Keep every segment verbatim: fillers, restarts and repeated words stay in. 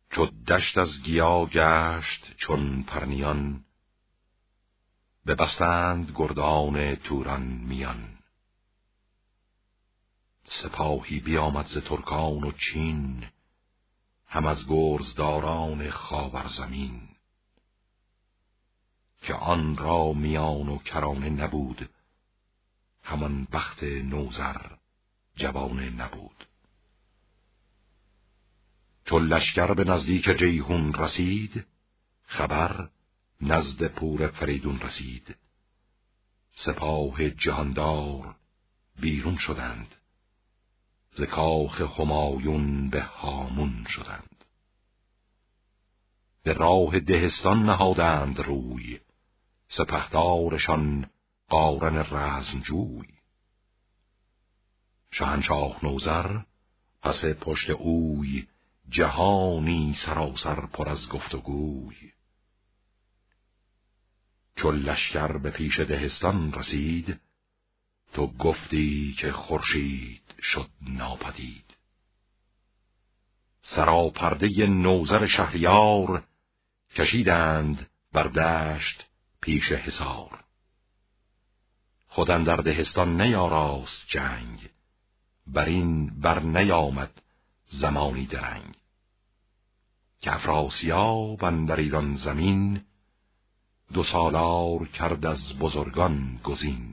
چو دشت از گیا گشت چون پرنیان، ببستند گردان توران میان. سپاهی بیامد ز ترکان و چین، هم از گرزداران خاور زمین. که آن را میان و کرانه نبود، همان بخت نوذر جوانه نبود. چو لشکر به نزدیک جیحون رسید، خبر نزد پور فریدون رسید. سپاه جهاندار بیرون شدند، ز کاخ همایون به هامون شدند. به راه دهستان نهادند روی، سپهدارشان قارن رزمجوی. شاهنشاه نوذر پس پشت اوی، جهانی سراسر پر از گفت و گوی. چو لشکر به پیش دهستان رسید، تو گفتی که خورشید شد ناپدید. سراپرده نوذر شهریار، کشیدند بر دشت پیش حصار. خود اندر دهستان نیاراست جنگ، بر این بر نیامد زمانی درنگ. که افراسیاب اندر ایران زمین، دو سالار کرد از بزرگان گزین.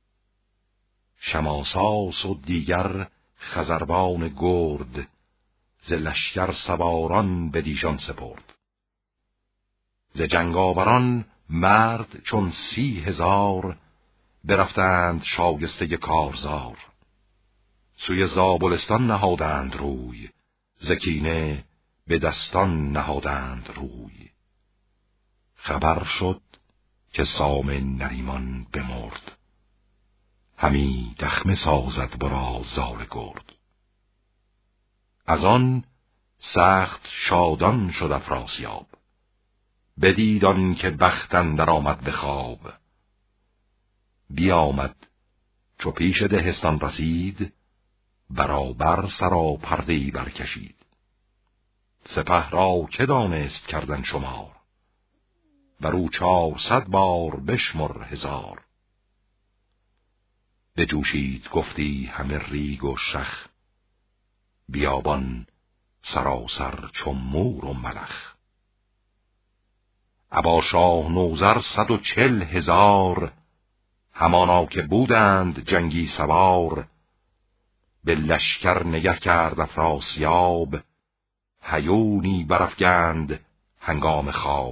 شماساس و دیگر خزروان گرد، ز لشکر سواران به دیشان سپرد. ز جنگاوران مرد چون سی هزار، برفتند شایسته کارزار. سوی زابلستان نهادند روی، ز کینه به دستان نهادند روی. خبر شد که سام نریمان بمرد، همی دخمه سازد برا زال گرد. از آن سخت شادان شد افراسیاب، بدید آن که بخت اندر آمد به خواب. بیامد چو پیش دهستان رسید، برابر سراپرده‌ای برکشید. سپه را که دانست کردن شمار، برو چهارصد بار بشمر هزار. بجوشید گفتی همه ریگ و شخ، بیابان سراسر چو مور و ملخ. ابا شاه نوذر صد و چل هزار، همانا که بودند جنگی سوار. به لشکر نگه کرد افراسیاب، هیونی برافگند هنگام خواب.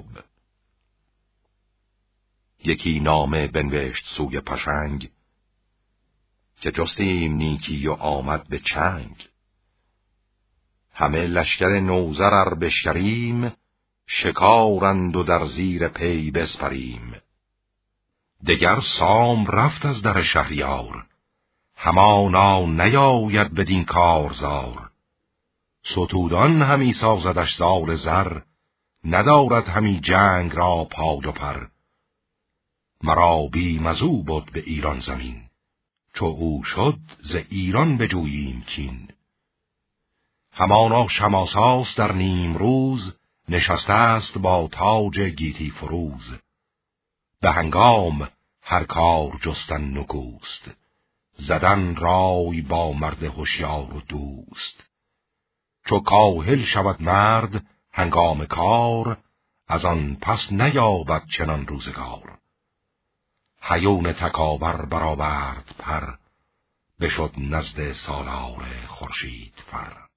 یکی نامه بنوشت سوی پشنگ، که جستیم نیکی و آمد به چنگ. همه لشکر نوذر ار بشکریم، شکارند و در زیر پی بسپریم. دگر سام رفت از در شهریار، همانا نیاید بدین کارزار. ستودان همی سازدش زال زر، ندارد همی جنگ را پای و پر. مرا بیم از او بد به ایران زمین، چو او شد ز ایران بجوییم کین. همانا شماساس در نیم روز، نشسته است با تاج گیتی فروز. به هنگام هر کار جستن نکوست، زدن رای با مرد هوشیار و دوست. چو کاهل شود مرد هنگام کار، از آن پس نیابد چنان روزگار. هیون تکاور برآورد پر، بشد نزد سالار خورشید فر.